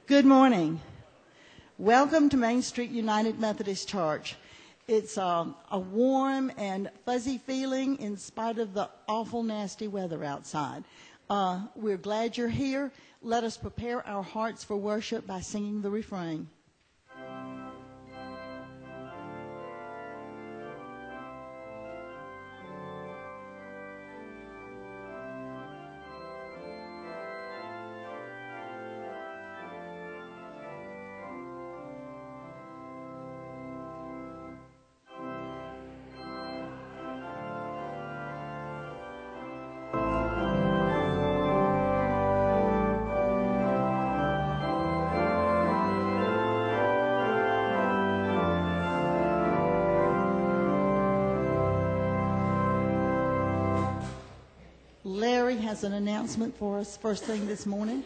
Good morning. Welcome to Main Street United Methodist Church. It's a warm and fuzzy feeling in spite of the awful nasty weather outside. We're glad you're here. Let us prepare our hearts for worship by singing the refrain. Larry has an announcement for us first thing this morning.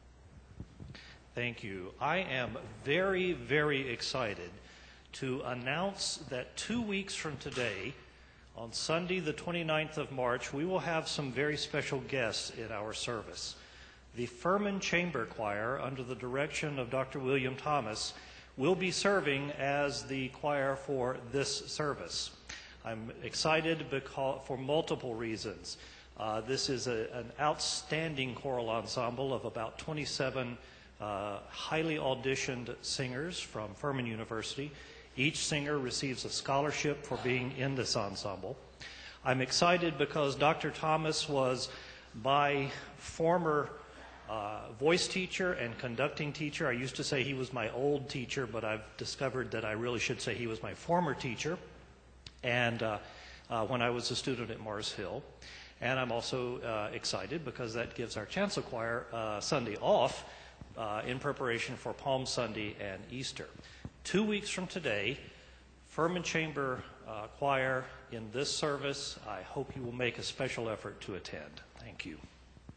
Thank you. I am very, very excited to announce that 2 weeks from today, on Sunday the 29th of March, we will have some very special guests in our service. The Furman Chamber Choir, under the direction of Dr. William Thomas, will be serving as the choir for this service. I'm excited for multiple reasons. This is an outstanding choral ensemble of about 27 highly auditioned singers from Furman University. Each singer receives a scholarship for being in this ensemble. I'm excited because Dr. Thomas was my former voice teacher and conducting teacher. I used to say he was my old teacher, but I've discovered that I really should say he was my former teacher, and when I was a student at Mars Hill. And I'm also excited because that gives our chancel choir Sunday off in preparation for Palm Sunday and Easter. 2 weeks from today, Furman Chamber Choir in this service. I hope you will make a special effort to attend. Thank you.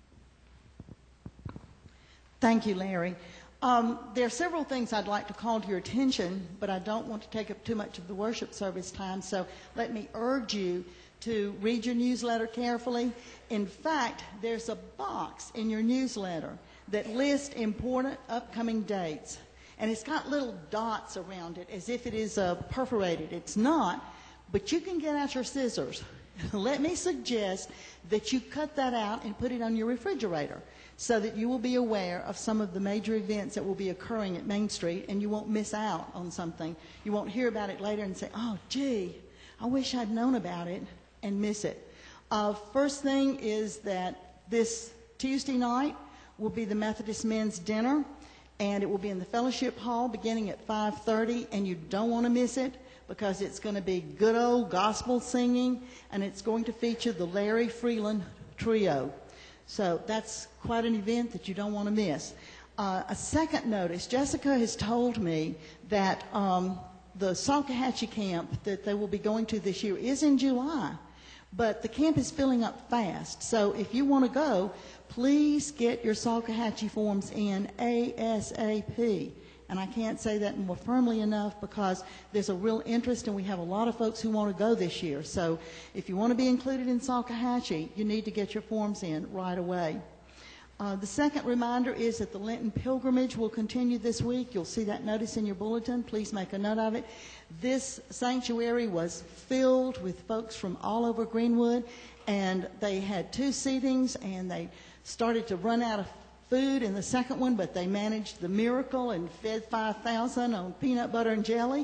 Thank you, Larry. There are several things I'd like to call to your attention, but I don't want to take up too much of the worship service time, so let me urge you to read your newsletter carefully. In fact, there's a box in your newsletter that lists important upcoming dates, and it's got little dots around it as if it is perforated. It's not, but you can get out your scissors. Let me suggest that you cut that out and put it on your refrigerator so that you will be aware of some of the major events that will be occurring at Main Street, and you won't miss out on something. You won't hear about it later and say, oh, gee, I wish I'd known about it, and miss it. First thing is that this Tuesday night will be the Methodist Men's Dinner, and it will be in the Fellowship Hall beginning at 5:30, and you don't want to miss it because it's going to be good old gospel singing, and it's going to feature the Larry Freeland Trio. So that's quite an event that you don't want to miss. A second notice, Jessica has told me that the Salkehatchie camp that they will be going to this year is in July. But the camp is filling up fast. So if you want to go, please get your Salkehatchie forms in ASAP. And I can't say that more firmly enough because there's a real interest and we have a lot of folks who want to go this year. So if you want to be included in Salkehatchie, you need to get your forms in right away. The second reminder is that the Lenten pilgrimage will continue this week. You'll see that notice in your bulletin. Please make a note of it. This sanctuary was filled with folks from all over Greenwood, and they had 2 seatings, and they started to run out of food in the second one, but they managed the miracle and fed 5,000 on peanut butter and jelly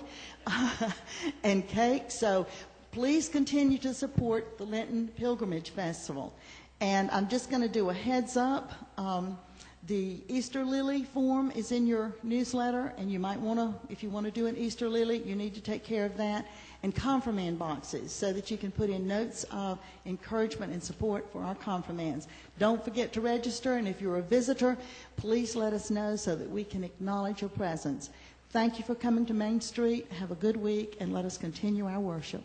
and cake. So please continue to support the Lenten Pilgrimage Festival. And I'm just going to do a heads up. The Easter Lily form is in your newsletter, and you might want to, if you want to do an Easter Lily, you need to take care of that. And confirmand boxes so that you can put in notes of encouragement and support for our confirmands. Don't forget to register, and if you're a visitor, please let us know so that we can acknowledge your presence. Thank you for coming to Main Street. Have a good week, and let us continue our worship.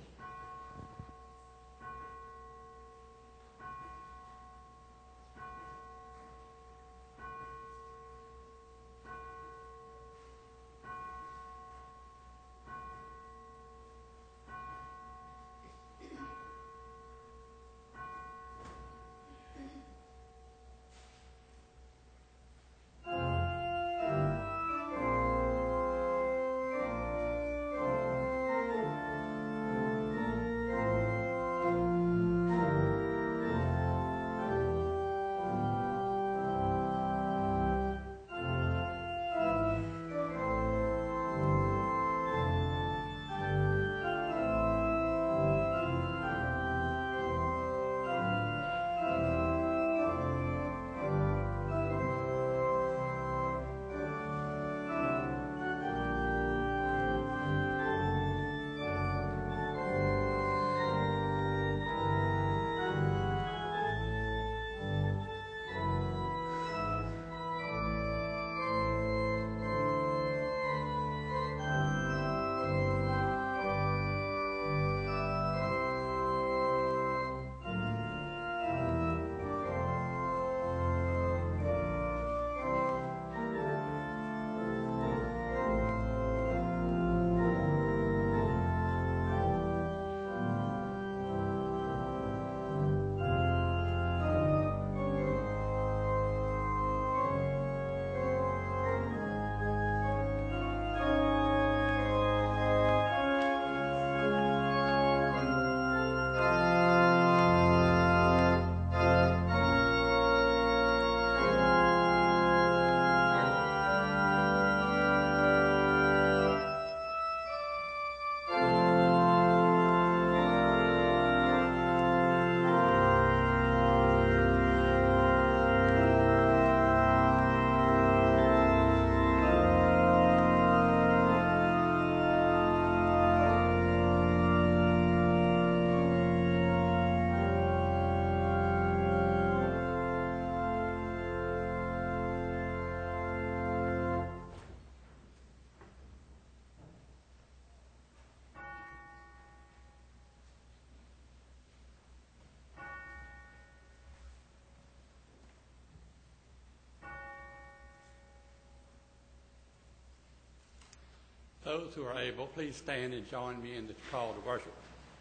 Those who are able, please stand and join me in the call to worship.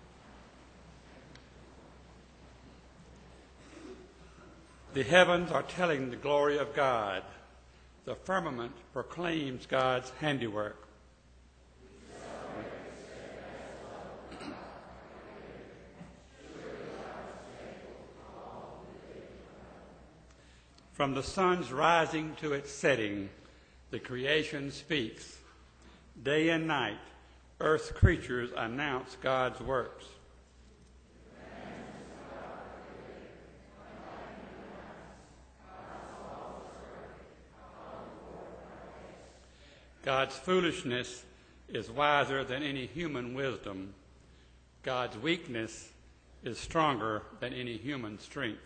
The heavens are telling the glory of God. The firmament proclaims God's handiwork. From the sun's rising to its setting, the creation speaks. Day and night, earth's creatures announce God's works. God's foolishness is wiser than any human wisdom. God's weakness is stronger than any human strength.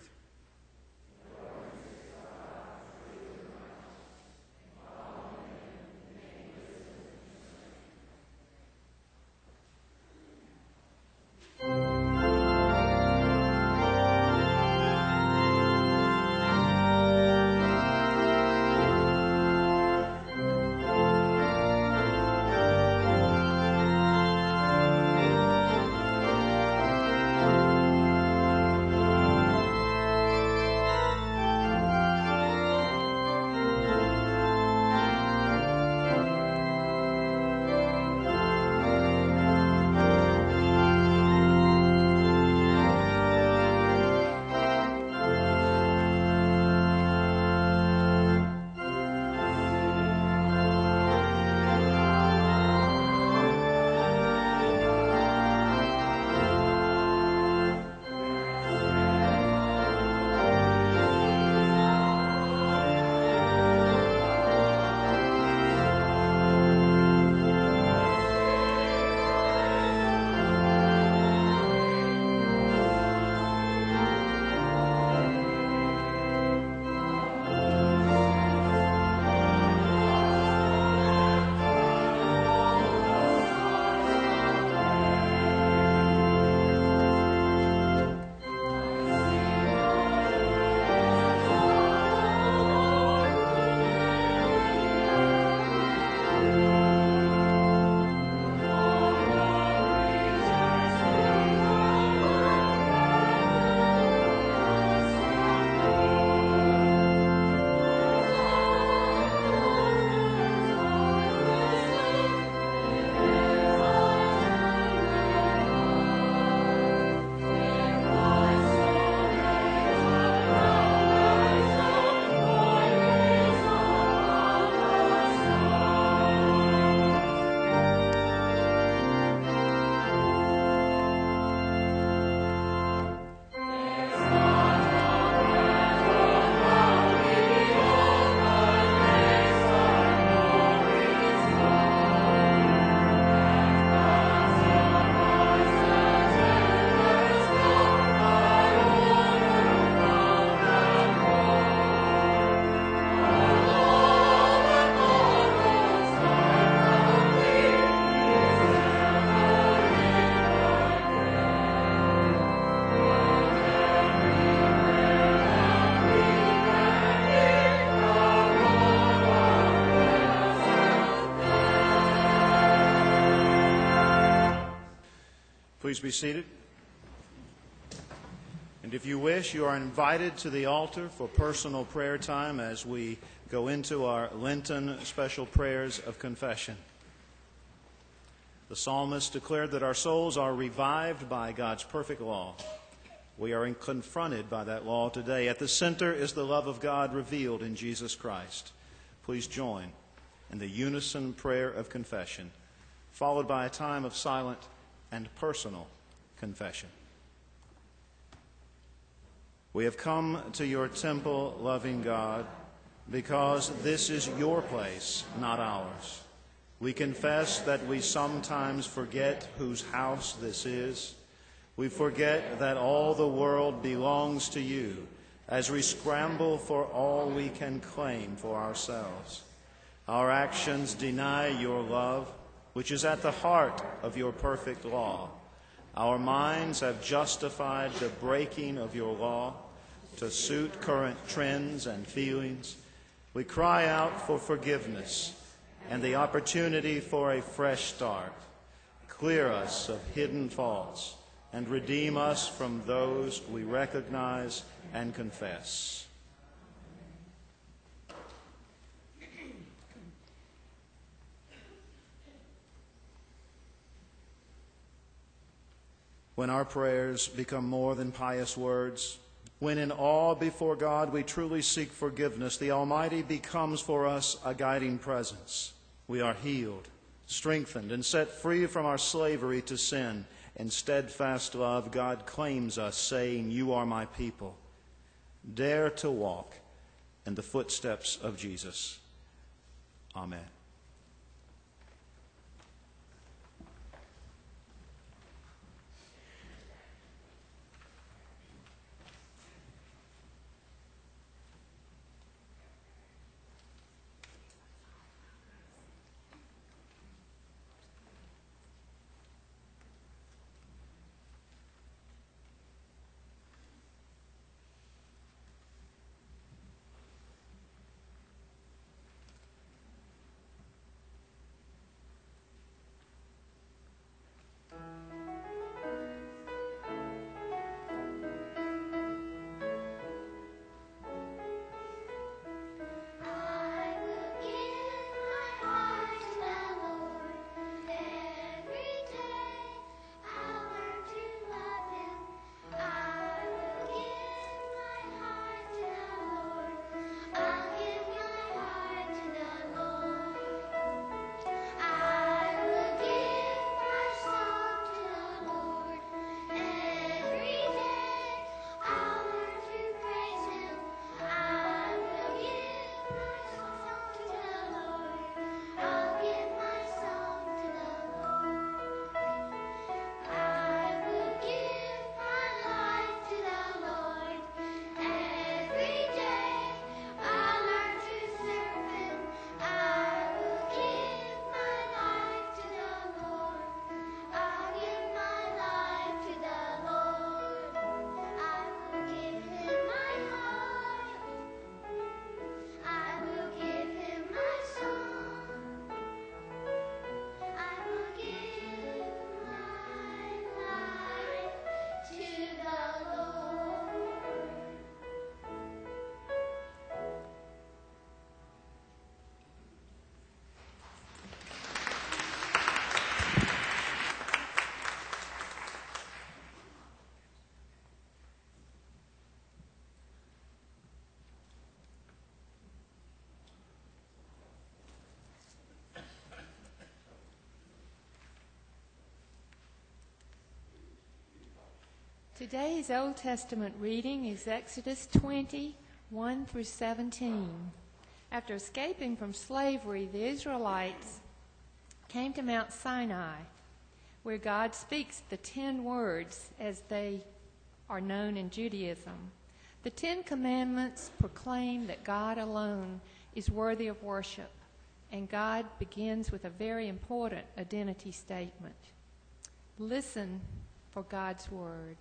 Please be seated. And if you wish, you are invited to the altar for personal prayer time as we go into our Lenten special prayers of confession. The psalmist declared that our souls are revived by God's perfect law. We are confronted by that law today. At the center is the love of God revealed in Jesus Christ. Please join in the unison prayer of confession, followed by a time of silent and personal confession. We have come to your temple, loving God, because this is your place, not ours. We confess that we sometimes forget whose house this is. We forget that all the world belongs to you as we scramble for all we can claim for ourselves. Our actions deny your love, which is at the heart of your perfect law. Our minds have justified the breaking of your law to suit current trends and feelings. We cry out for forgiveness and the opportunity for a fresh start. Clear us of hidden faults and redeem us from those we recognize and confess. When our prayers become more than pious words, when in awe before God we truly seek forgiveness, the Almighty becomes for us a guiding presence. We are healed, strengthened, and set free from our slavery to sin. In steadfast love, God claims us, saying, "You are my people." Dare to walk in the footsteps of Jesus. Amen. Today's Old Testament reading is Exodus 20, 1 through 17. After escaping from slavery, the Israelites came to Mount Sinai, where God speaks the 10 words as they are known in Judaism. The 10 Commandments proclaim that God alone is worthy of worship, and God begins with a very important identity statement. Listen for God's word.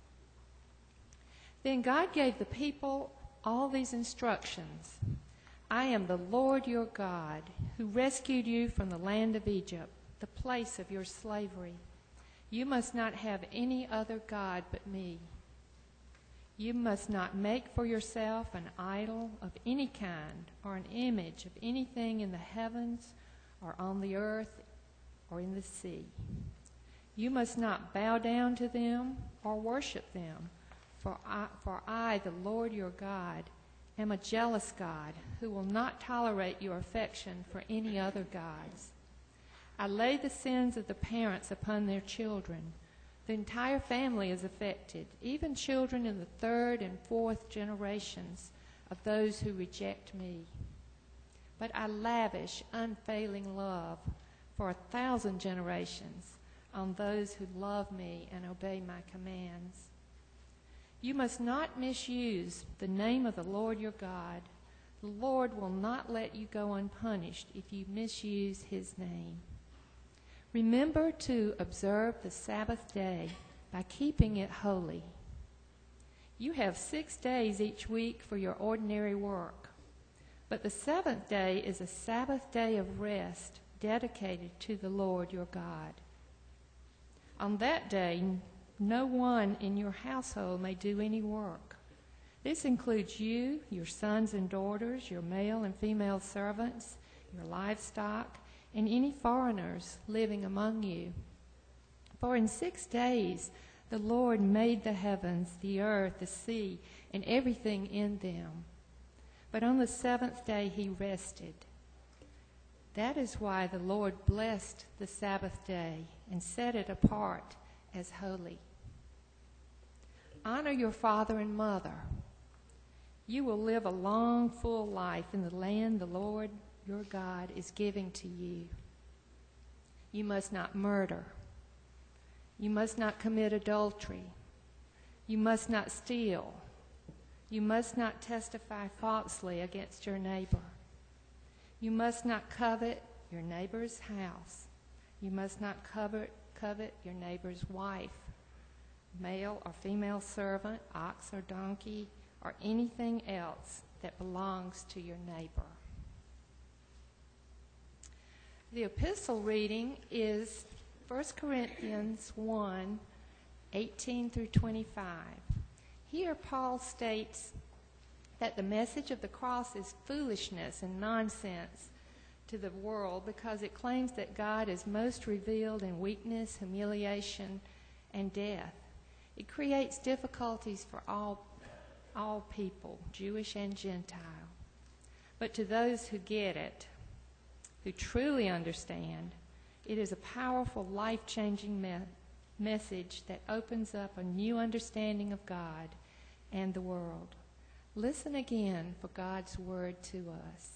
Then God gave the people all these instructions. I am the Lord your God, who rescued you from the land of Egypt, the place of your slavery. You must not have any other God but me. You must not make for yourself an idol of any kind or an image of anything in the heavens or on the earth or in the sea. You must not bow down to them or worship them, for I, the Lord your God, am a jealous God who will not tolerate your affection for any other gods. I lay the sins of the parents upon their children. The entire family is affected, even children in the 3rd and 4th generations of those who reject me. But I lavish unfailing love for 1,000 generations on those who love me and obey my commands. You must not misuse the name of the Lord your God. The Lord will not let you go unpunished if you misuse his name. Remember to observe the Sabbath day by keeping it holy. You have 6 days each week for your ordinary work, But the seventh day is a Sabbath day of rest dedicated to the Lord your God. On that day, no one in your household may do any work. This includes you, your sons and daughters, your male and female servants, your livestock, and any foreigners living among you. For in 6 days the Lord made the heavens, the earth, the sea, and everything in them. But on the seventh day he rested. That is why the Lord blessed the Sabbath day and set it apart as holy. Honor your father and mother. You will live a long, full life in the land the Lord your God is giving to you. You must not murder. You must not commit adultery. You must not steal. You must not testify falsely against your neighbor. You must not covet your neighbor's house. You must not covet your neighbor's wife, male or female servant, ox or donkey, or anything else that belongs to your neighbor. The epistle reading is 1 Corinthians 1, 18 through 25. Here Paul states that the message of the cross is foolishness and nonsense to the world because it claims that God is most revealed in weakness, humiliation, and death. It creates difficulties for all people, Jewish and Gentile. But to those who get it, who truly understand, it is a powerful, life-changing message that opens up a new understanding of God and the world. Listen again for God's word to us.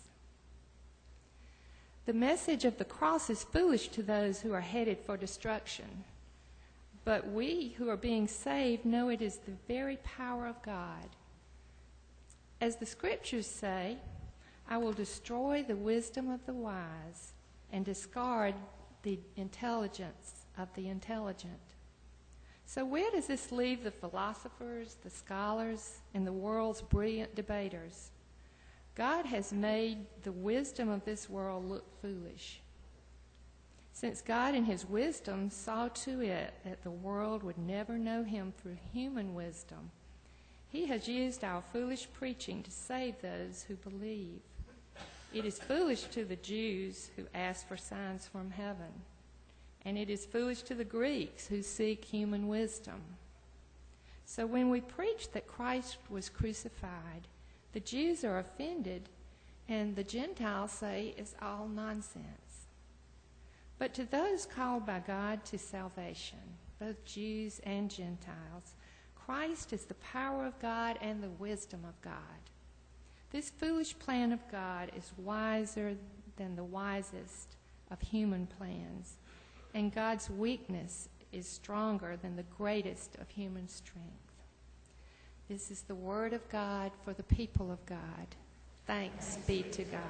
The message of the cross is foolish to those who are headed for destruction. But we who are being saved know it is the very power of God. As the scriptures say, I will destroy the wisdom of the wise and discard the intelligence of the intelligent. So where does this leave the philosophers, the scholars, and the world's brilliant debaters? God has made the wisdom of this world look foolish. Since God in his wisdom saw to it that the world would never know him through human wisdom, he has used our foolish preaching to save those who believe. It is foolish to the Jews who ask for signs from heaven, and it is foolish to the Greeks who seek human wisdom. So when we preach that Christ was crucified, the Jews are offended, and the Gentiles say it's all nonsense. But to those called by God to salvation, both Jews and Gentiles, Christ is the power of God and the wisdom of God. This foolish plan of God is wiser than the wisest of human plans, and God's weakness is stronger than the greatest of human strength. This is the word of God for the people of God. Thanks be to God.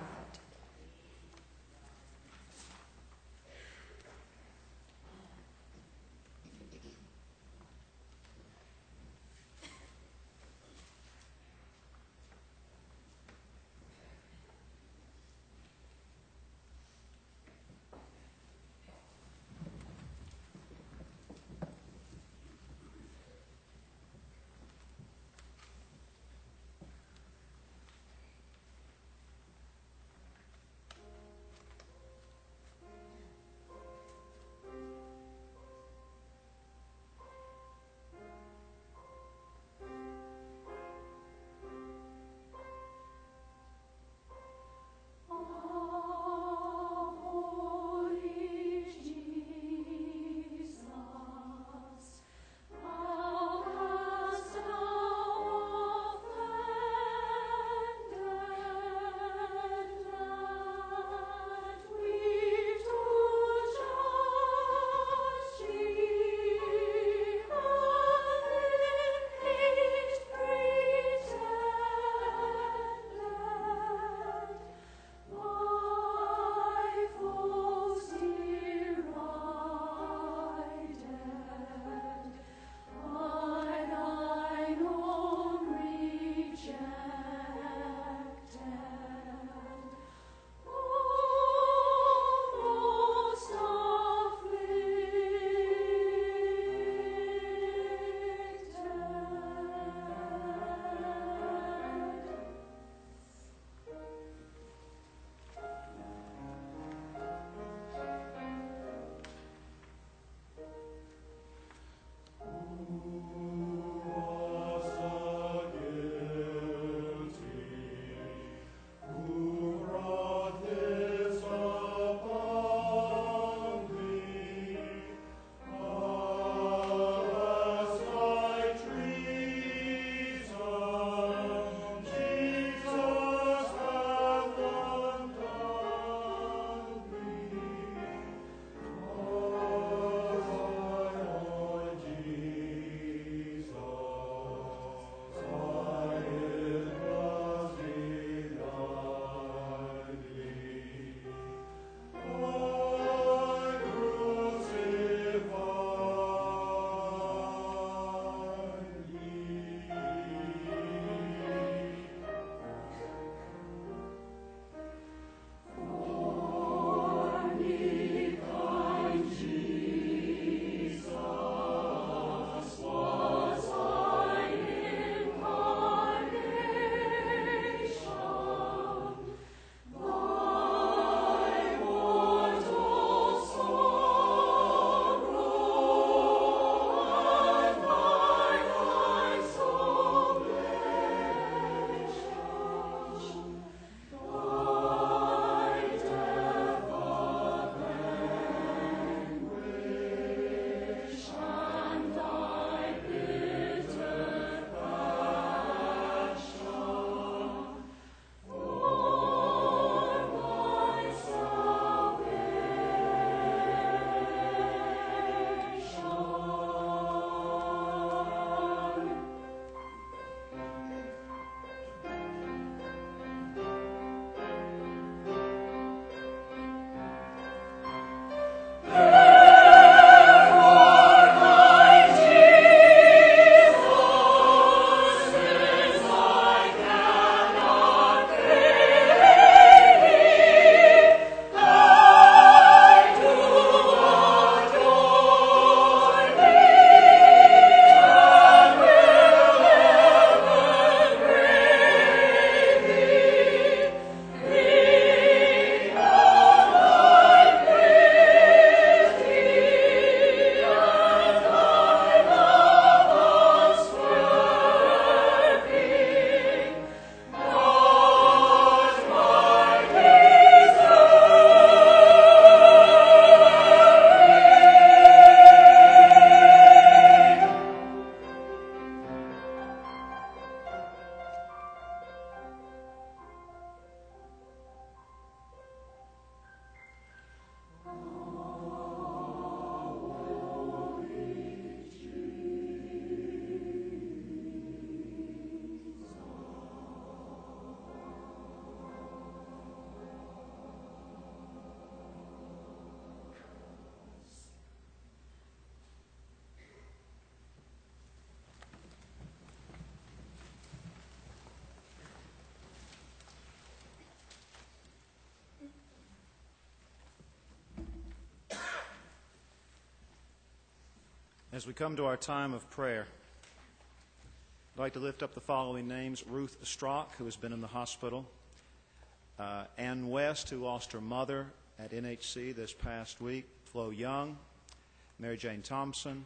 As we come to our time of prayer, I'd like to lift up the following names: Ruth Strock, who has been in the hospital; Ann West, who lost her mother at NHC this past week; Flo Young; Mary Jane Thompson;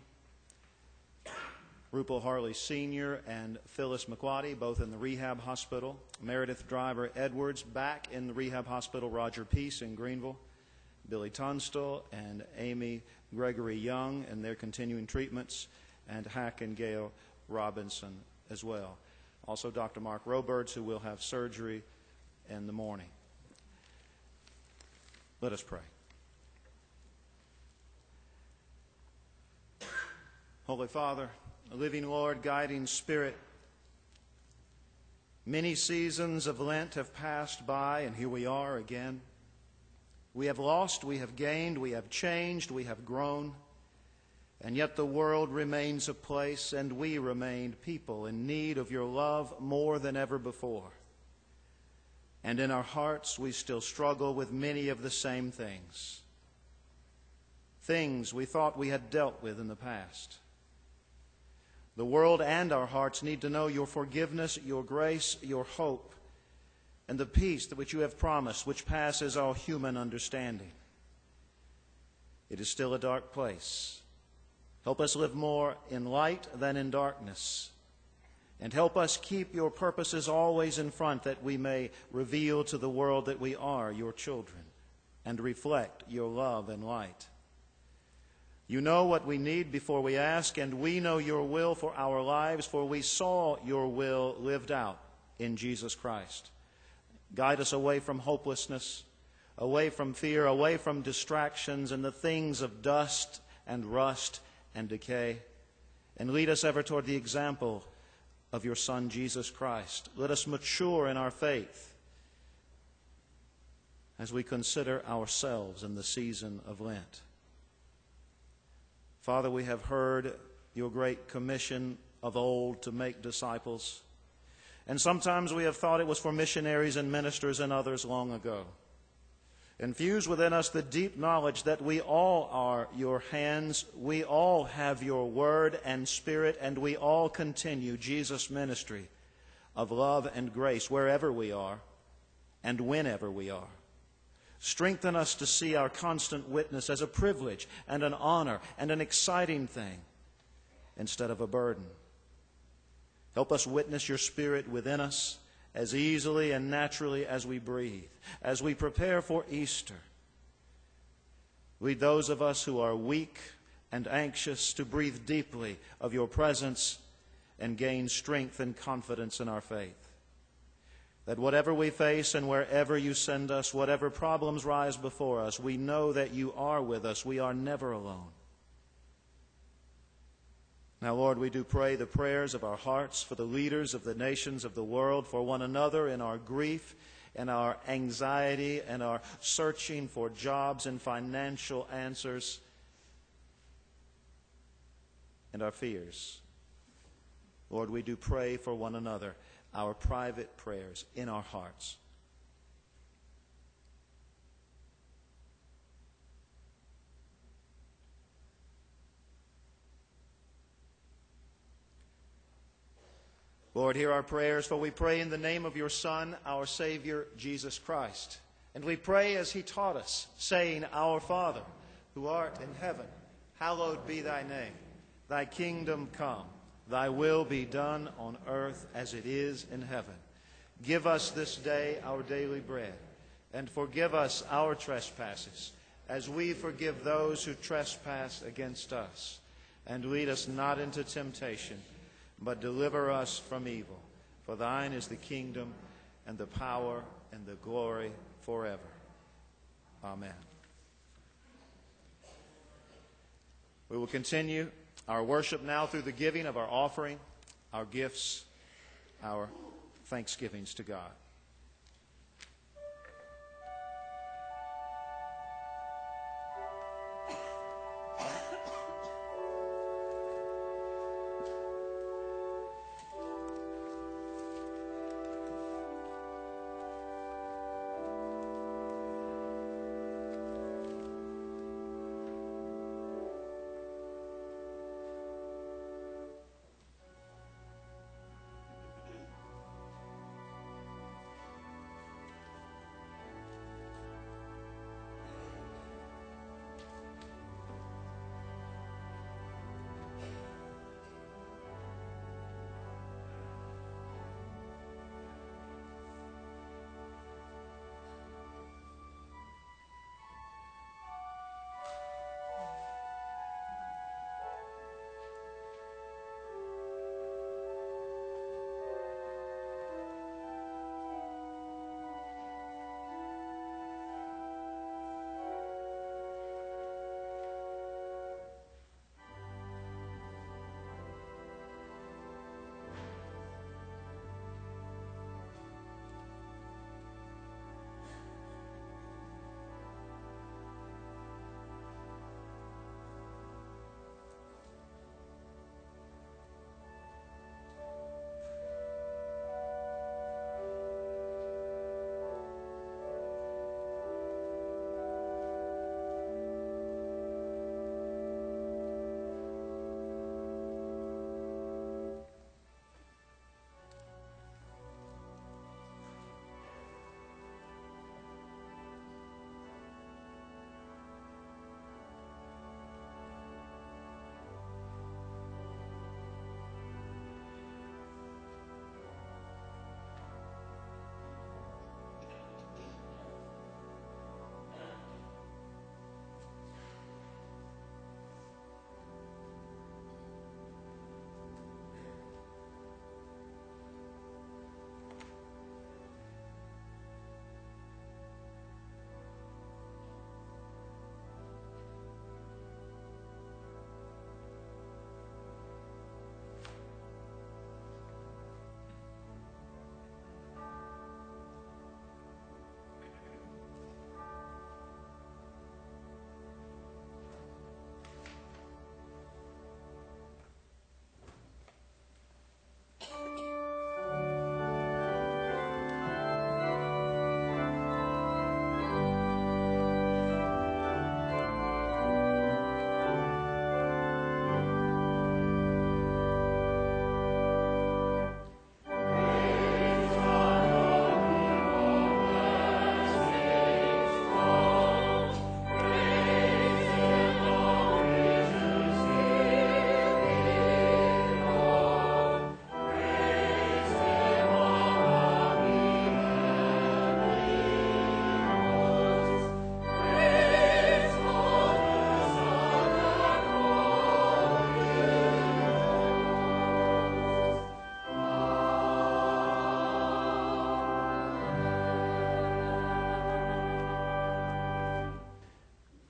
Rupal Harley Sr. and Phyllis McWatty, both in the rehab hospital; Meredith Driver Edwards, back in the rehab hospital; Roger Peace in Greenville; Billy Tunstall and Amy Gregory Young and their continuing treatments; and Hack and Gail Robinson as well. Also Dr. Mark Roberts, who will have surgery in the morning. Let us pray. Holy Father, living Lord, guiding Spirit, many seasons of Lent have passed by, and here we are again. We have lost, we have gained, we have changed, we have grown, and yet the world remains a place, and we remain people in need of your love more than ever before. And in our hearts we still struggle with many of the same things. Things we thought we had dealt with in the past. The world and our hearts need to know your forgiveness, your grace, your hope, and the peace that which you have promised, which passes all human understanding. It is still a dark place. Help us live more in light than in darkness. And help us keep your purposes always in front, that we may reveal to the world that we are your children and reflect your love and light. You know what we need before we ask, and we know your will for our lives, for we saw your will lived out in Jesus Christ. Guide us away from hopelessness, away from fear, away from distractions and the things of dust and rust and decay, and lead us ever toward the example of your Son, Jesus Christ. Let us mature in our faith as we consider ourselves in the season of Lent. Father, we have heard your great commission of old to make disciples. And sometimes we have thought it was for missionaries and ministers and others long ago. Infuse within us the deep knowledge that we all are your hands, we all have your word and spirit, and we all continue Jesus' ministry of love and grace wherever we are and whenever we are. Strengthen us to see our constant witness as a privilege and an honor and an exciting thing instead of a burden. Help us witness your Spirit within us as easily and naturally as we breathe, as we prepare for Easter. Lead those of us who are weak and anxious to breathe deeply of your presence and gain strength and confidence in our faith. That whatever we face and wherever you send us, whatever problems rise before us, we know that you are with us. We are never alone. Now, Lord, we do pray the prayers of our hearts for the leaders of the nations of the world, for one another in our grief and our anxiety and our searching for jobs and financial answers and our fears. Lord, we do pray for one another, our private prayers in our hearts. Lord, hear our prayers, for we pray in the name of your Son, our Savior, Jesus Christ. And we pray as he taught us, saying, Our Father, who art in heaven, hallowed be thy name. Thy kingdom come, thy will be done on earth as it is in heaven. Give us this day our daily bread, and forgive us our trespasses, as we forgive those who trespass against us. And lead us not into temptation, but deliver us from evil. For thine is the kingdom and the power and the glory forever. Amen. We will continue our worship now through the giving of our offering, our gifts, our thanksgivings to God.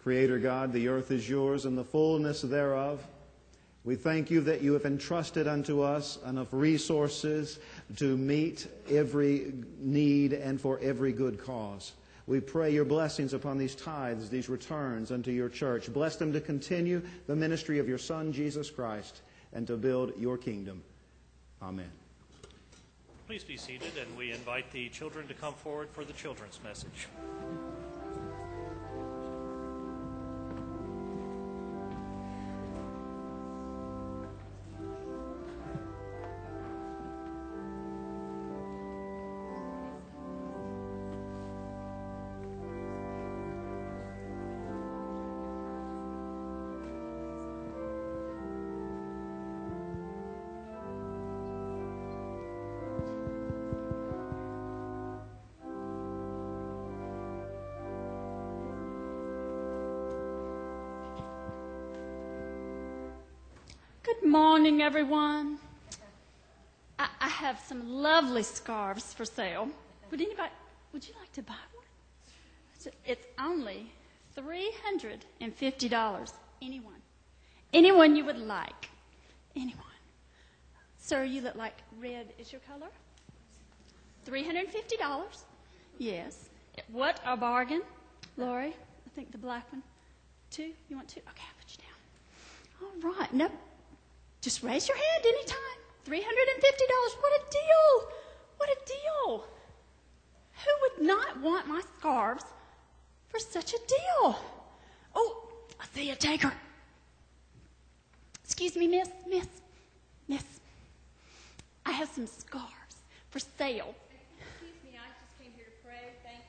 Creator God, the earth is yours and the fullness thereof. We thank you that you have entrusted unto us enough resources to meet every need and for every good cause. We pray your blessings upon these tithes, these returns unto your church. Bless them to continue the ministry of your Son, Jesus Christ, and to build your kingdom. Amen. Please be seated, and we invite the children to come forward for the children's message. Good morning, everyone. I have some lovely scarves for sale. Would you like to buy one? It's only $350. Anyone you would like. Anyone. Sir, you look like red is your color? $350. Yes. What a bargain. Lori, I think the black one. 2? You want 2? Okay, I'll put you down. All right. No. Just raise your hand anytime. $350. What a deal. What a deal. Who would not want my scarves for such a deal? Oh, I see a taker. Excuse me, miss. I have some scarves for sale. Excuse me, I just came here to pray. Thank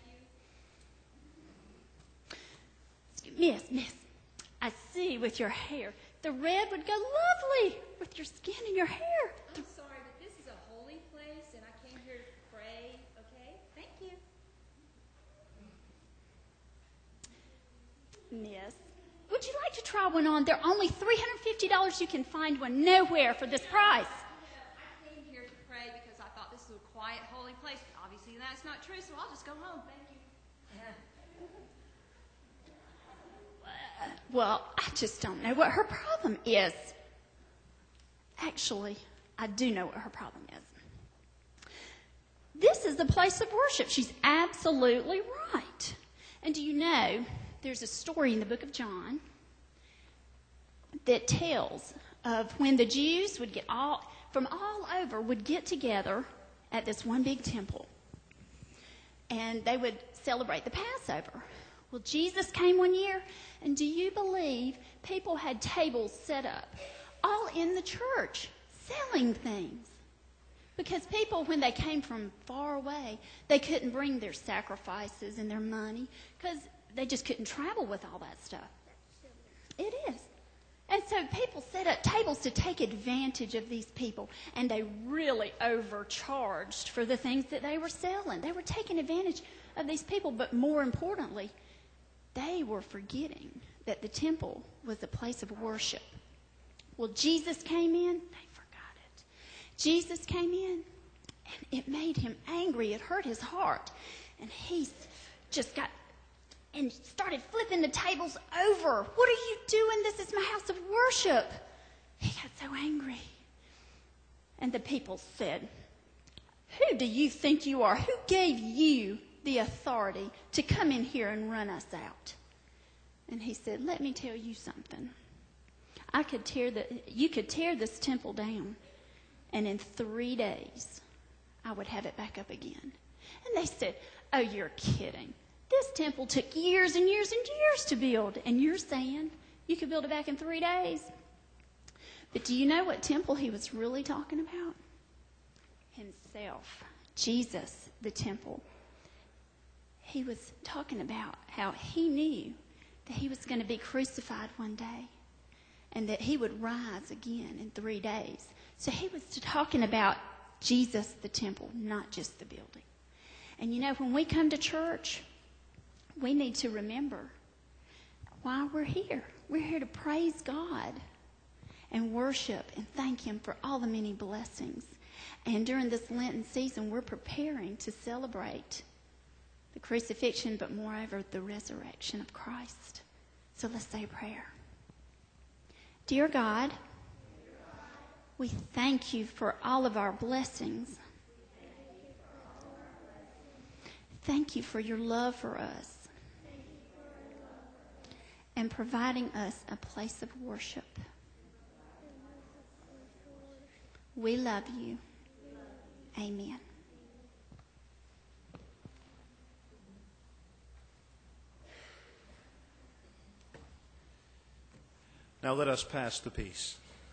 you. Miss, I see with your hair. The red would go lovely with your skin and your hair. I'm sorry, but this is a holy place, and I came here to pray, okay? Thank you. Miss, would you like to try one on? They're only $350. You can find one nowhere for this price. I came here to pray because I thought this was a quiet, holy place. Obviously, that's not true, so I'll just go home. Thank you. Well, I just don't know what her problem is. Actually, I do know what her problem is. This is the place of worship. She's absolutely right. And do you know, there's a story in the book of John that tells of when the Jews would from all over would get together at this one big temple. And they would celebrate the Passover. Well, Jesus came one year, and do you believe people had tables set up all in the church selling things? Because people, when they came from far away, they couldn't bring their sacrifices and their money because they just couldn't travel with all that stuff. It is. And so people set up tables to take advantage of these people, and they really overcharged for the things that they were selling. They were taking advantage of these people, but more importantly, they were forgetting that the temple was a place of worship. Well, Jesus came in, they forgot it. Jesus came in, and it made him angry. It hurt his heart. And he just got and started flipping the tables over. What are you doing? This is my house of worship. He got so angry. And the people said, who do you think you are? Who gave you the authority to come in here and run us out? And he said, let me tell you something. You could tear this temple down, and in 3 days, I would have it back up again. And they said, oh, you're kidding. This temple took years and years and years to build, and you're saying you could build it back in 3 days. But do you know what temple he was really talking about? Himself. Jesus, the temple. He was talking about how he knew that he was going to be crucified one day and that he would rise again in 3 days. So he was talking about Jesus, the temple, not just the building. And you know, when we come to church, we need to remember why we're here. We're here to praise God and worship and thank him for all the many blessings. And during this Lenten season, we're preparing to celebrate the crucifixion, but moreover, the resurrection of Christ. So let's say a prayer. Dear God, we thank you for all of our blessings. Thank you for your love for us and providing us a place of worship. We love you. Amen. Now let us pass the peace.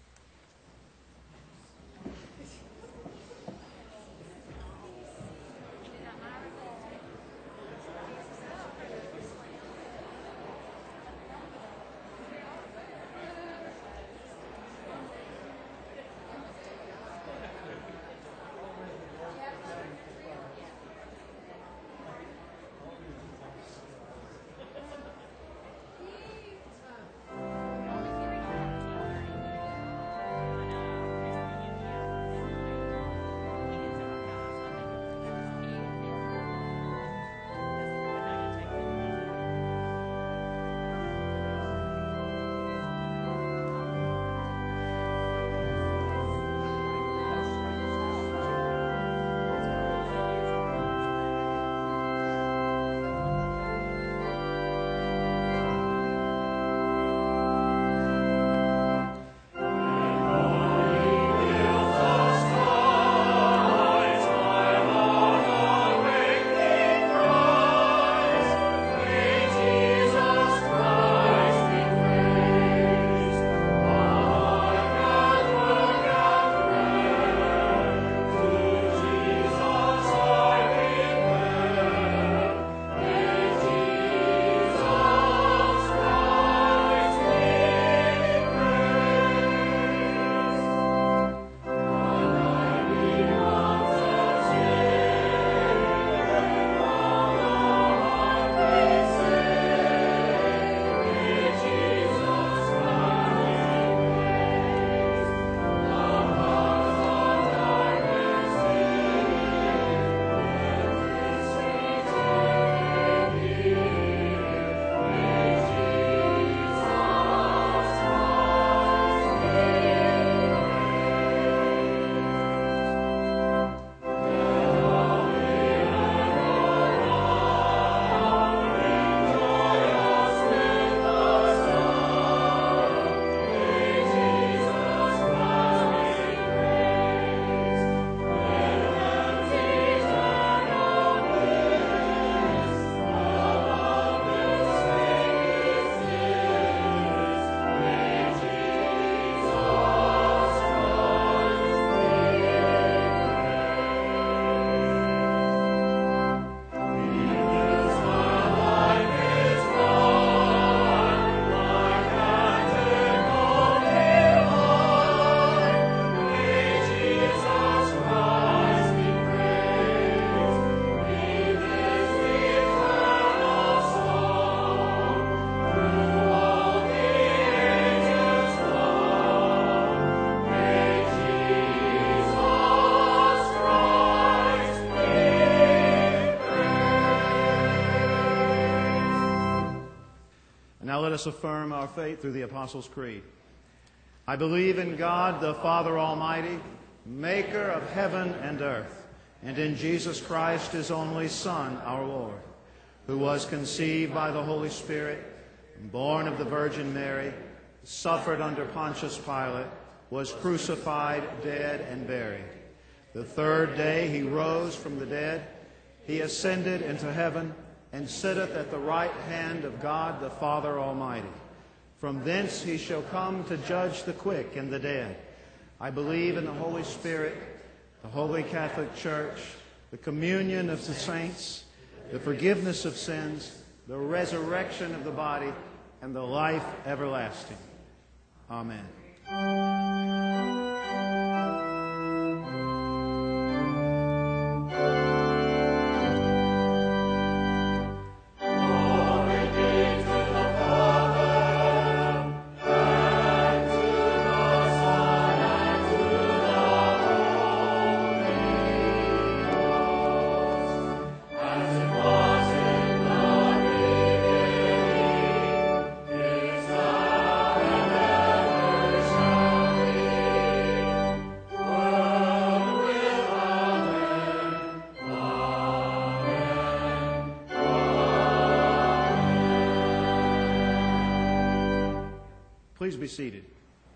Now let us affirm our faith through the Apostles' Creed. I believe in God, the Father Almighty, maker of heaven and earth, and in Jesus Christ, his only Son, our Lord, who was conceived by the Holy Spirit, born of the Virgin Mary, suffered under Pontius Pilate, was crucified, dead, and buried. The third day he rose from the dead. He ascended into heaven and sitteth at the right hand of God the Father Almighty. From thence he shall come to judge the quick and the dead. I believe in the Holy Spirit, the Holy Catholic Church, the communion of the saints, the forgiveness of sins, the resurrection of the body, and the life everlasting. Amen. As it was in the beginning, Please be seated.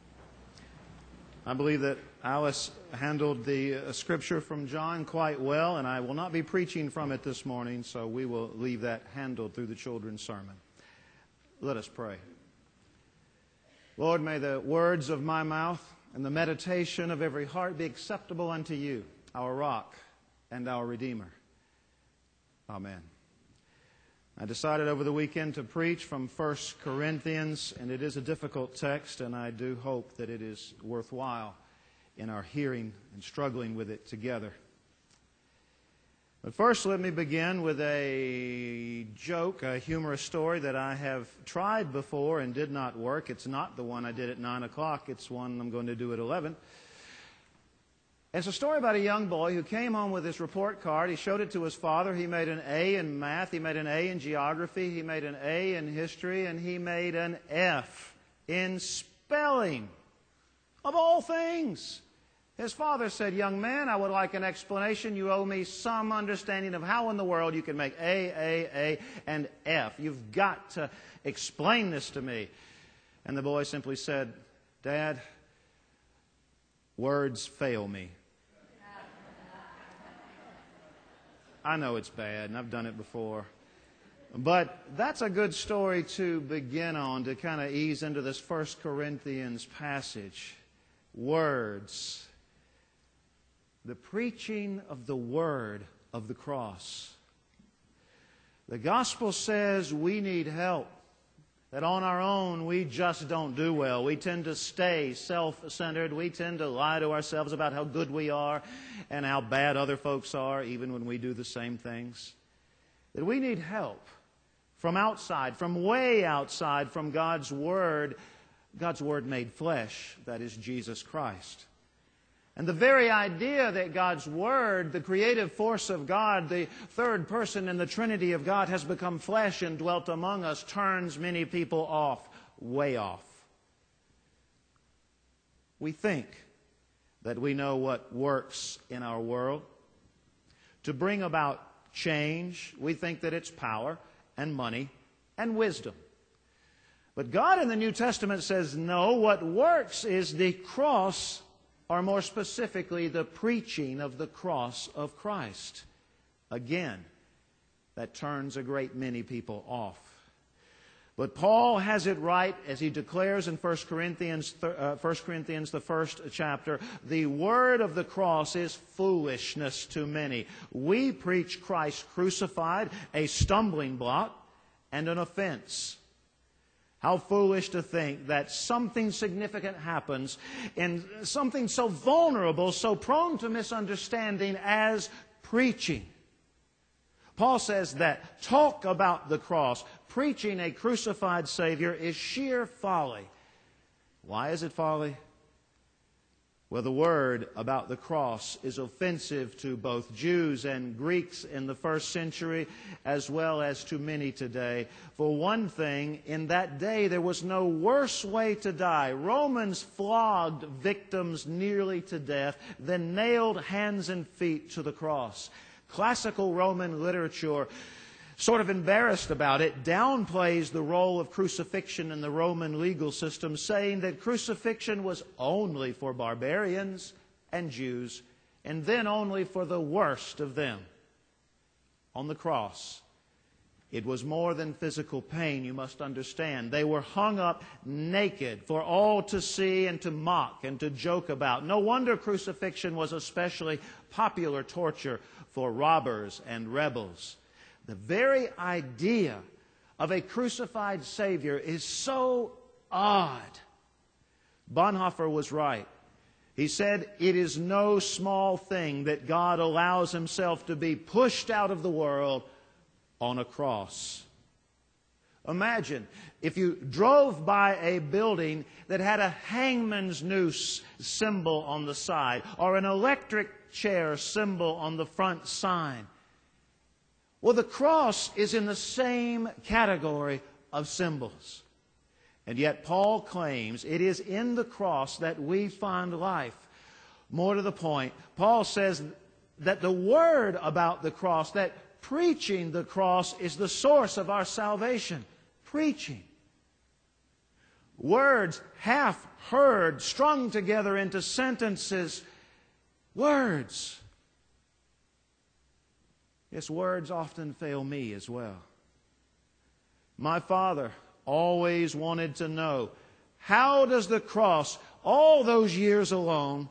I believe that Alice handled the scripture from John quite well, and I will not be preaching from it this morning, so we will leave that handled through the children's sermon. Let us pray. Lord, may the words of my mouth and the meditation of every heart be acceptable unto you, our rock and our Redeemer. Amen. I decided over the weekend to preach from 1 Corinthians, and it is a difficult text, and I do hope that it is worthwhile in our hearing and struggling with it together. But first, let me begin with a joke, a humorous story that I have tried before and did not work. It's not the one I did at 9 o'clock. It's one I'm going to do at 11. It's a story about a young boy who came home with his report card. He showed it to his father. He made an A in math. He made an A in geography. He made an A in history. And he made an F in spelling. Of all things. His father said, "Young man, I would like an explanation. You owe me some understanding of how in the world you can make A, and F. You've got to explain this to me." And the boy simply said, "Dad, words fail me." I know it's bad, and I've done it before. But that's a good story to begin on, to kind of ease into this 1 Corinthians passage. Words. The preaching of the word of the cross. The gospel says we need help. That on our own, we just don't do well. We tend to stay self-centered. We tend to lie to ourselves about how good we are and how bad other folks are, even when we do the same things. That we need help from outside, from way outside, from God's Word made flesh, that is Jesus Christ. And the very idea that God's Word, the creative force of God, the third person in the Trinity of God, has become flesh and dwelt among us, turns many people off, way off. We think that we know what works in our world. To bring about change, we think that it's power and money and wisdom. But God in the New Testament says, no, what works is the cross, or more specifically, the preaching of the cross of Christ. Again, that turns a great many people off. But Paul has it right, as he declares in 1 Corinthians, the first chapter, the word of the cross is foolishness to many. We preach Christ crucified, a stumbling block and an offense. How foolish to think that something significant happens in something so vulnerable, so prone to misunderstanding as preaching. Paul says that talk about the cross, preaching a crucified Savior, is sheer folly. Why is it folly? Well, the word about the cross is offensive to both Jews and Greeks in the first century, as well as to many today. For one thing, in that day there was no worse way to die. Romans flogged victims nearly to death, then nailed hands and feet to the cross. Classical Roman literature, sort of embarrassed about it, downplays the role of crucifixion in the Roman legal system, saying that crucifixion was only for barbarians and Jews, and then only for the worst of them. On the cross, it was more than physical pain, you must understand. They were hung up naked for all to see and to mock and to joke about. No wonder crucifixion was especially popular torture for robbers and rebels. The very idea of a crucified Savior is so odd. Bonhoeffer was right. He said, it is no small thing that God allows Himself to be pushed out of the world on a cross. Imagine if you drove by a building that had a hangman's noose symbol on the side, or an electric chair symbol on the front sign. Well, the cross is in the same category of symbols. And yet Paul claims it is in the cross that we find life. More to the point, Paul says that the word about the cross, that preaching the cross, is the source of our salvation. Preaching. Words half heard, strung together into sentences. Words. Yes, words often fail me as well. My father always wanted to know, how does the cross, all those years ago,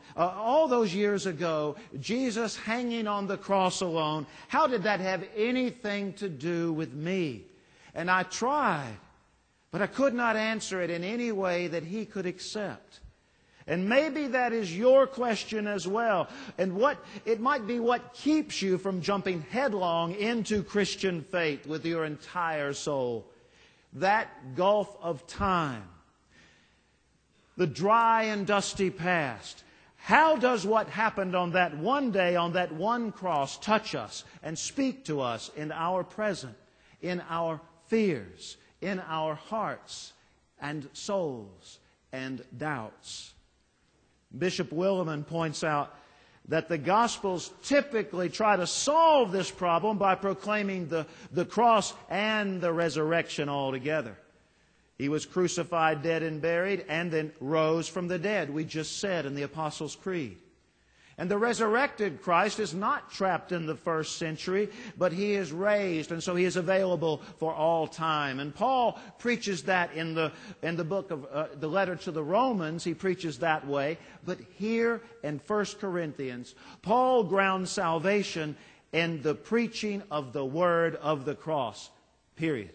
Jesus hanging on the cross alone, how did that have anything to do with me? And I tried, but I could not answer it in any way that he could accept. And maybe that is your question as well. And it might be what keeps you from jumping headlong into Christian faith with your entire soul. That gulf of time. The dry and dusty past. How does what happened on that one day, on that one cross, touch us and speak to us in our present, in our fears, in our hearts and souls and doubts? Bishop Willimon points out that the Gospels typically try to solve this problem by proclaiming the cross and the resurrection all together. He was crucified, dead, and buried, and then rose from the dead, we just said in the Apostles' Creed. And the resurrected Christ is not trapped in the first century, but He is raised, and so He is available for all time. And Paul preaches that in the book of the letter to the Romans. He preaches that way. But here in 1 Corinthians, Paul grounds salvation in the preaching of the word of the cross. Period.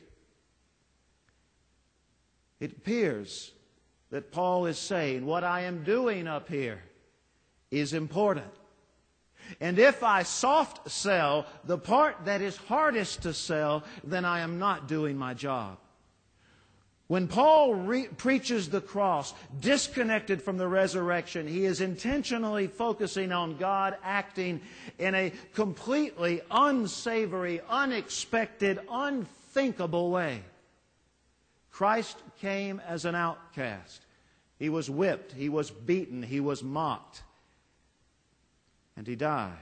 It appears that Paul is saying, what I am doing up here is important. And if I soft sell the part that is hardest to sell, then I am not doing my job. When Paul preaches the cross, disconnected from the resurrection, he is intentionally focusing on God acting in a completely unsavory, unexpected, unthinkable way. Christ came as an outcast. He was whipped, He was beaten, He was mocked. And He died.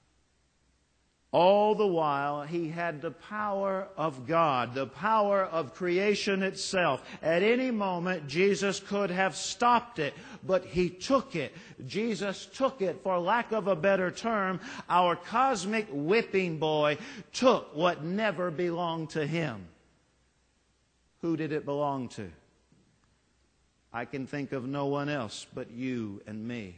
All the while, He had the power of God, the power of creation itself. At any moment, Jesus could have stopped it, but He took it. Jesus took it, for lack of a better term. Our cosmic whipping boy took what never belonged to Him. Who did it belong to? I can think of no one else but you and me.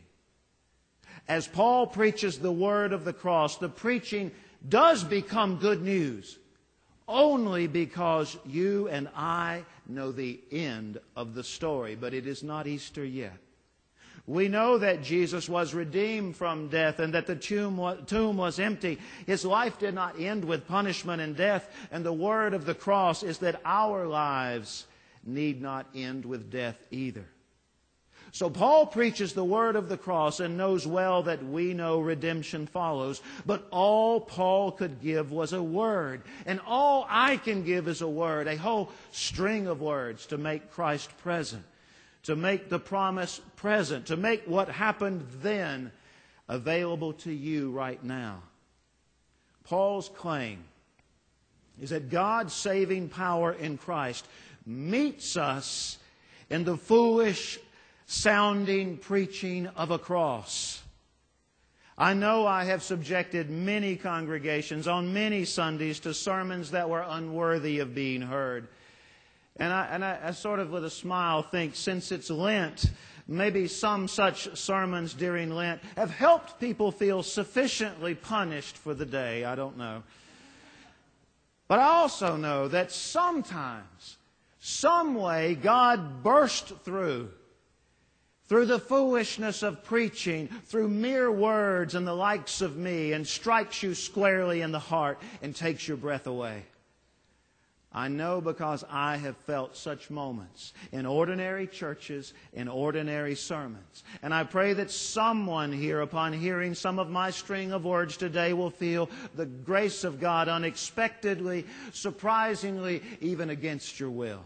As Paul preaches the word of the cross, the preaching does become good news only because you and I know the end of the story. But it is not Easter yet. We know that Jesus was redeemed from death and that the tomb was empty. His life did not end with punishment and death. And the word of the cross is that our lives need not end with death either. So Paul preaches the word of the cross and knows well that we know redemption follows. But all Paul could give was a word. And all I can give is a word, a whole string of words to make Christ present, to make the promise present, to make what happened then available to you right now. Paul's claim is that God's saving power in Christ meets us in the foolish sounding preaching of a cross. I know I have subjected many congregations on many Sundays to sermons that were unworthy of being heard. And I sort of with a smile think, since it's Lent, maybe some such sermons during Lent have helped people feel sufficiently punished for the day. I don't know. But I also know that sometimes, some way, God burst through the foolishness of preaching, through mere words and the likes of me, and strikes you squarely in the heart and takes your breath away. I know because I have felt such moments in ordinary churches, in ordinary sermons. And I pray that someone here, upon hearing some of my string of words today, will feel the grace of God unexpectedly, surprisingly, even against your will.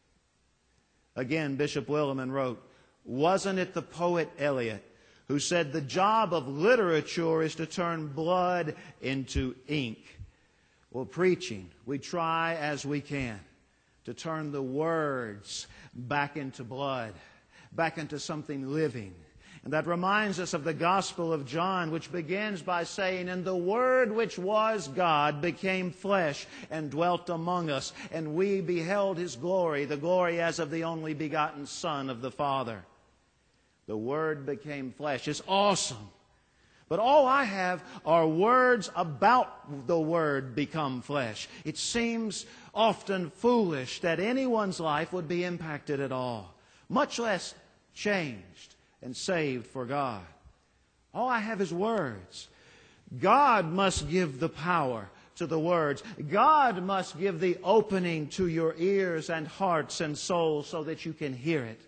Again, Bishop Willimon wrote, wasn't it the poet Eliot who said the job of literature is to turn blood into ink? Well, preaching, we try as we can to turn the words back into blood, back into something living. And that reminds us of the Gospel of John, which begins by saying, "And the Word which was God became flesh and dwelt among us, and we beheld His glory, the glory as of the only begotten Son of the Father." The Word became flesh. It's awesome. But all I have are words about the Word become flesh. It seems often foolish that anyone's life would be impacted at all, much less changed and saved for God. All I have is words. God must give the power to the words. God must give the opening to your ears and hearts and souls so that you can hear it.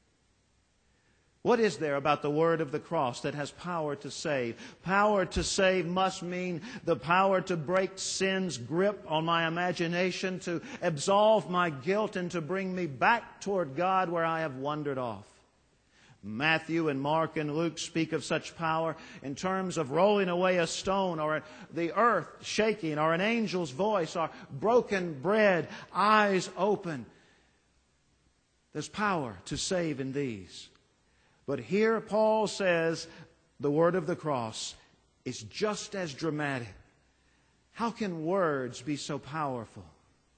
What is there about the word of the cross that has power to save? Power to save must mean the power to break sin's grip on my imagination, to absolve my guilt, and to bring me back toward God where I have wandered off. Matthew and Mark and Luke speak of such power in terms of rolling away a stone, or the earth shaking, or an angel's voice, or broken bread, eyes open. There's power to save in these. But here Paul says the word of the cross is just as dramatic. How can words be so powerful?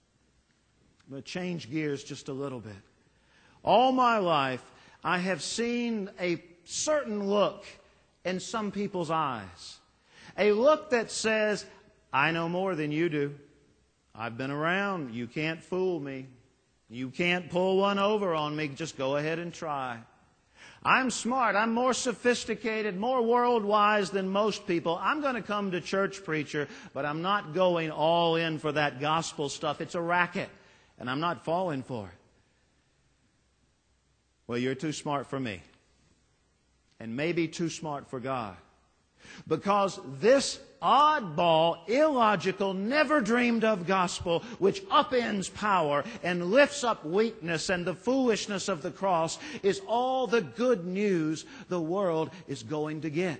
I'm going to change gears just a little bit. All my life, I have seen a certain look in some people's eyes. A look that says, "I know more than you do. I've been around. You can't fool me. You can't pull one over on me. Just go ahead and try. I'm smart. I'm more sophisticated, more world-wise than most people. I'm going to come to church, preacher, but I'm not going all in for that gospel stuff. It's a racket, and I'm not falling for it." Well, you're too smart for me, and maybe too smart for God. Because this oddball, illogical, never dreamed of gospel, which upends power and lifts up weakness and the foolishness of the cross, is all the good news the world is going to get.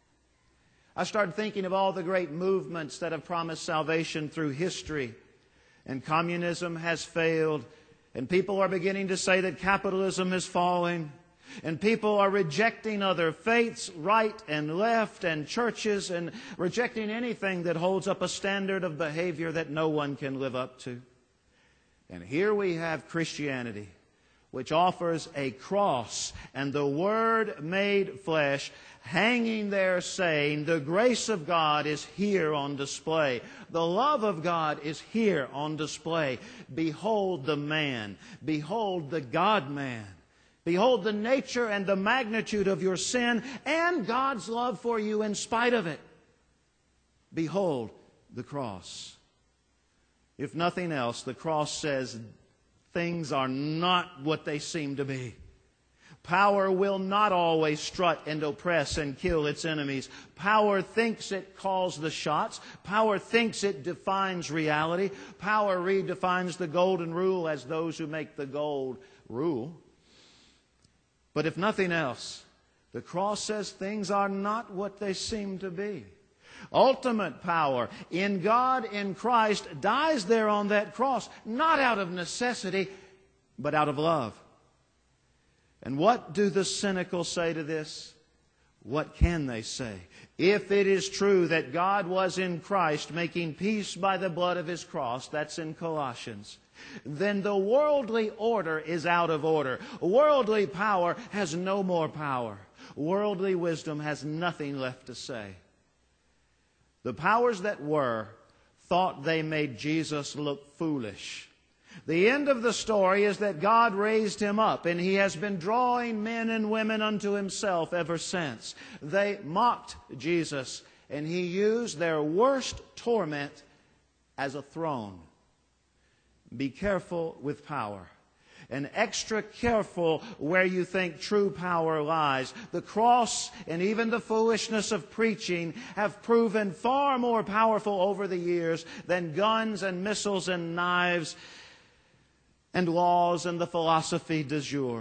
I started thinking of all the great movements that have promised salvation through history. And communism has failed. And people are beginning to say that capitalism is falling. And people are rejecting other faiths, right and left, and churches, and rejecting anything that holds up a standard of behavior that no one can live up to. And here we have Christianity, which offers a cross and the Word made flesh, hanging there saying, the grace of God is here on display. The love of God is here on display. Behold the man. Behold the God-man. Behold the nature and the magnitude of your sin and God's love for you in spite of it. Behold the cross. If nothing else, the cross says things are not what they seem to be. Power will not always strut and oppress and kill its enemies. Power thinks it calls the shots. Power thinks it defines reality. Power redefines the golden rule as those who make the gold rule. But if nothing else, the cross says things are not what they seem to be. Ultimate power in God, in Christ, dies there on that cross, not out of necessity, but out of love. And what do the cynical say to this? What can they say? If it is true that God was in Christ making peace by the blood of His cross, that's in Colossians, then the worldly order is out of order. Worldly power has no more power. Worldly wisdom has nothing left to say. The powers that were thought they made Jesus look foolish. The end of the story is that God raised Him up, and He has been drawing men and women unto Himself ever since. They mocked Jesus, and He used their worst torment as a throne. Be careful with power, and extra careful where you think true power lies. The cross and even the foolishness of preaching have proven far more powerful over the years than guns and missiles and knives and laws and the philosophy du jour.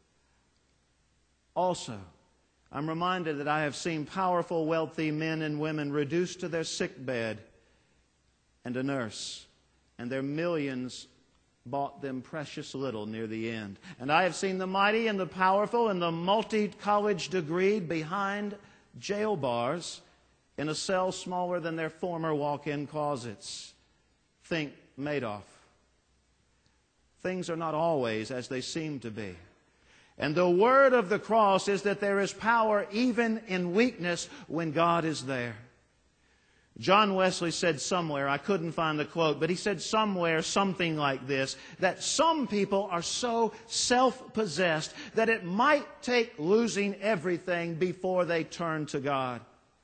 Also, I'm reminded that I have seen powerful, wealthy men and women reduced to their sick bed and a nurse, and their millions bought them precious little near the end. And I have seen the mighty and the powerful and the multi-college degreed behind jail bars in a cell smaller than their former walk-in closets. Think Madoff. Things are not always as they seem to be. And the word of the cross is that there is power even in weakness when God is there. John Wesley said somewhere, I couldn't find the quote, but he said somewhere something like this, that some people are so self-possessed that it might take losing everything before they turn to God.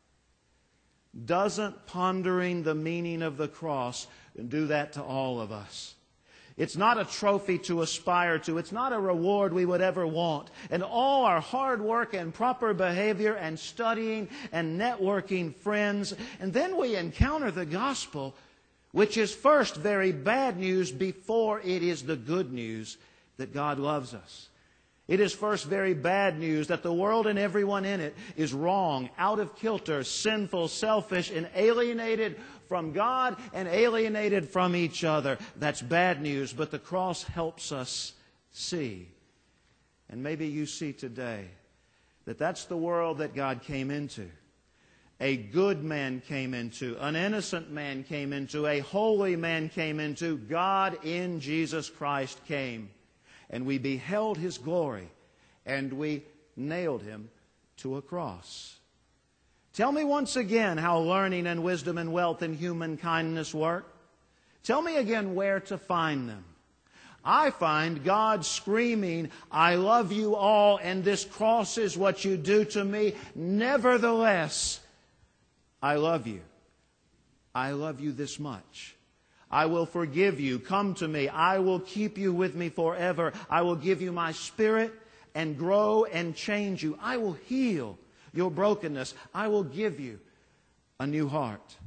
Doesn't pondering the meaning of the cross do that to all of us? It's not a trophy to aspire to. It's not a reward we would ever want. And all our hard work and proper behavior and studying and networking friends. And then we encounter the gospel, which is first very bad news before it is the good news that God loves us. It is first very bad news that the world and everyone in it is wrong, out of kilter, sinful, selfish, and alienated from God and alienated from each other. That's bad news, but the cross helps us see. And maybe you see today that that's the world that God came into. A good man came into, an innocent man came into, a holy man came into. God in Jesus Christ came. And we beheld His glory, and we nailed Him to a cross. Tell me once again how learning and wisdom and wealth and human kindness work. Tell me again where to find them. I find God screaming, I love you all, and this cross is what you do to me. Nevertheless, I love you. I love you this much. I will forgive you. Come to me. I will keep you with me forever. I will give you my Spirit and grow and change you. I will heal your brokenness. I will give you a new heart.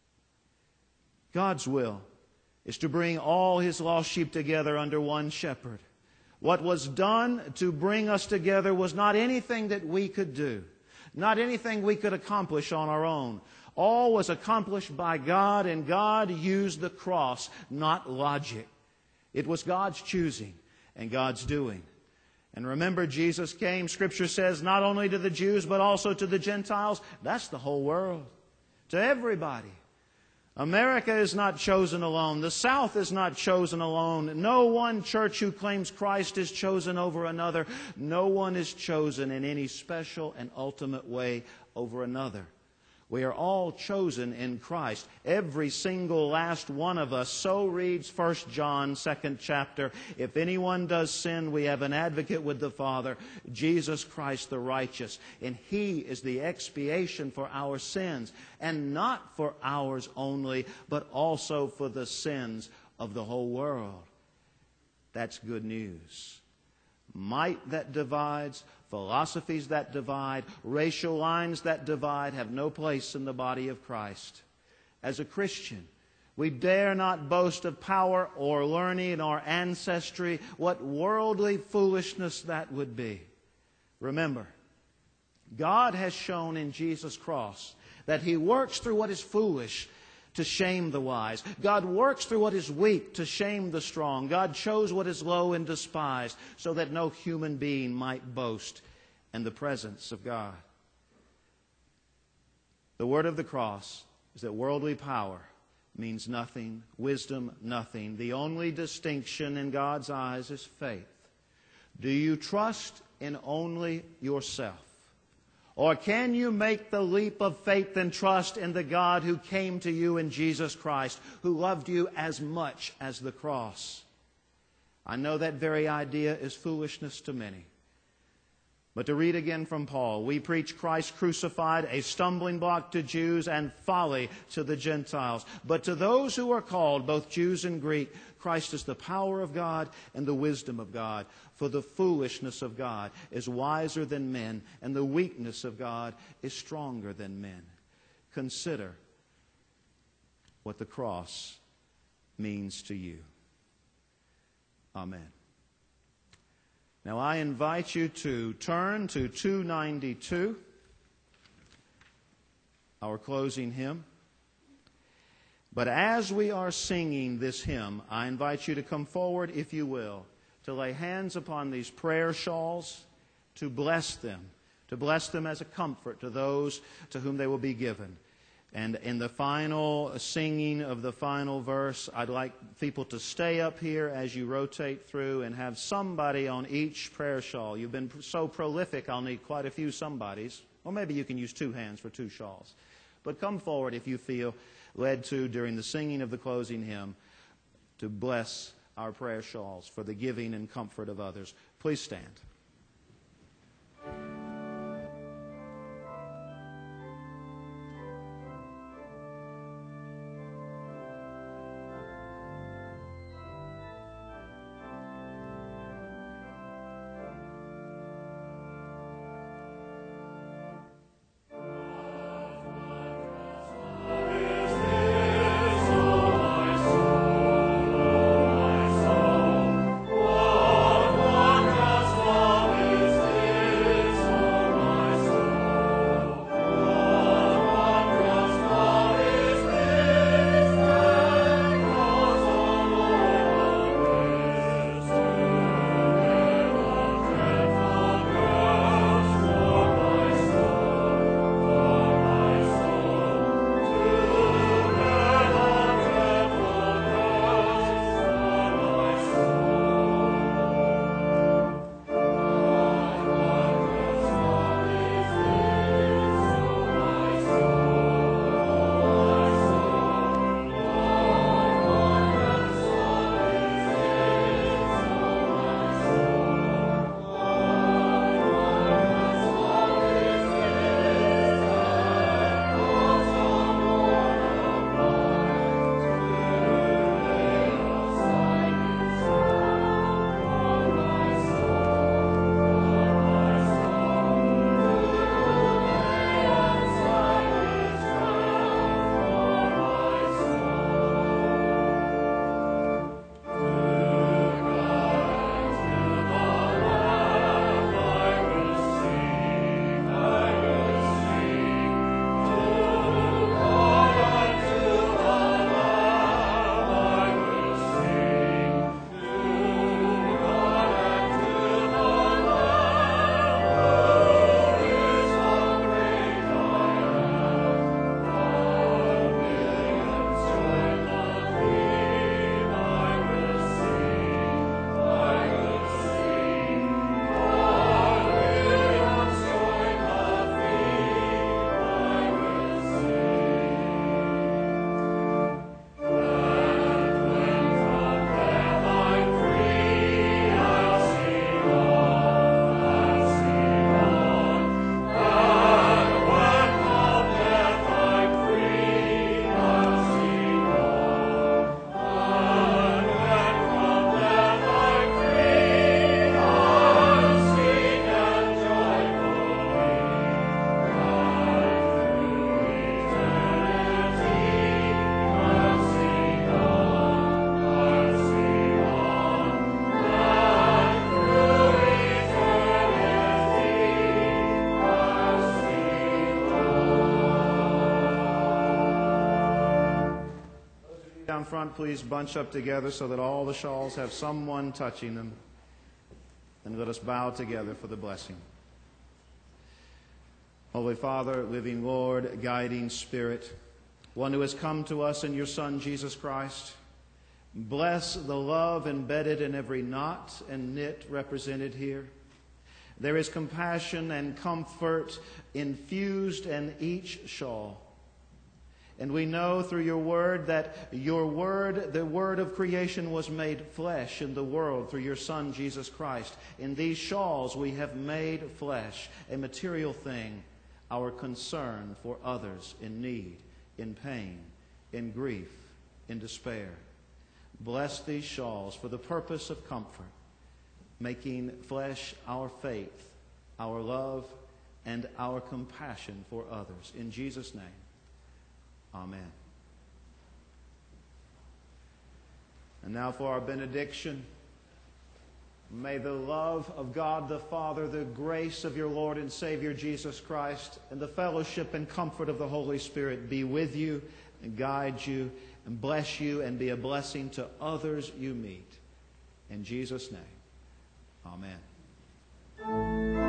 God's will is to bring all His lost sheep together under one shepherd. What was done to bring us together was not anything that we could do, not anything we could accomplish on our own. All was accomplished by God, and God used the cross, not logic. It was God's choosing and God's doing. And remember, Jesus came, Scripture says, not only to the Jews, but also to the Gentiles. That's the whole world. To everybody. America is not chosen alone. The South is not chosen alone. No one church who claims Christ is chosen over another. No one is chosen in any special and ultimate way over another. We are all chosen in Christ. Every single last one of us. So reads 1 John, 2nd chapter. If anyone does sin, we have an advocate with the Father, Jesus Christ the righteous. And He is the expiation for our sins. And not for ours only, but also for the sins of the whole world. That's good news. Might that divides, philosophies that divide, racial lines that divide have no place in the body of Christ. As a Christian, we dare not boast of power or learning or ancestry. What worldly foolishness that would be. Remember, God has shown in Jesus' cross that He works through what is foolish to shame the wise. God works through what is weak to shame the strong. God chose what is low and despised so that no human being might boast in the presence of God. The word of the cross is that worldly power means nothing, wisdom nothing. The only distinction in God's eyes is faith. Do you trust in only yourself? Or can you make the leap of faith and trust in the God who came to you in Jesus Christ, who loved you as much as the cross? I know that very idea is foolishness to many. But to read again from Paul, we preach Christ crucified, a stumbling block to Jews and folly to the Gentiles. But to those who are called, both Jews and Greek, Christ is the power of God and the wisdom of God. For the foolishness of God is wiser than men, and the weakness of God is stronger than men. Consider what the cross means to you. Amen. Now I invite you to turn to 292, our closing hymn. But as we are singing this hymn, I invite you to come forward, if you will, to lay hands upon these prayer shawls, to bless them as a comfort to those to whom they will be given. And in the final singing of the final verse, I'd like people to stay up here as you rotate through and have somebody on each prayer shawl. You've been so prolific, I'll need quite a few somebodies. Or maybe you can use 2 hands for 2 shawls. But come forward if you feel led to, during the singing of the closing hymn, to bless our prayer shawls for the giving and comfort of others. Please stand. Down front, please bunch up together so that all the shawls have someone touching them. And let us bow together for the blessing. Holy Father, living Lord, guiding Spirit, one who has come to us in your Son, Jesus Christ, bless the love embedded in every knot and knit represented here. There is compassion and comfort infused in each shawl. And we know through your word that your word, the word of creation, was made flesh in the world through your Son, Jesus Christ. In these shawls we have made flesh, a material thing, our concern for others in need, in pain, in grief, in despair. Bless these shawls for the purpose of comfort, making flesh our faith, our love, and our compassion for others. In Jesus' name. Amen. And now for our benediction. May the love of God the Father, the grace of your Lord and Savior Jesus Christ, and the fellowship and comfort of the Holy Spirit be with you and guide you and bless you and be a blessing to others you meet. In Jesus' name, amen.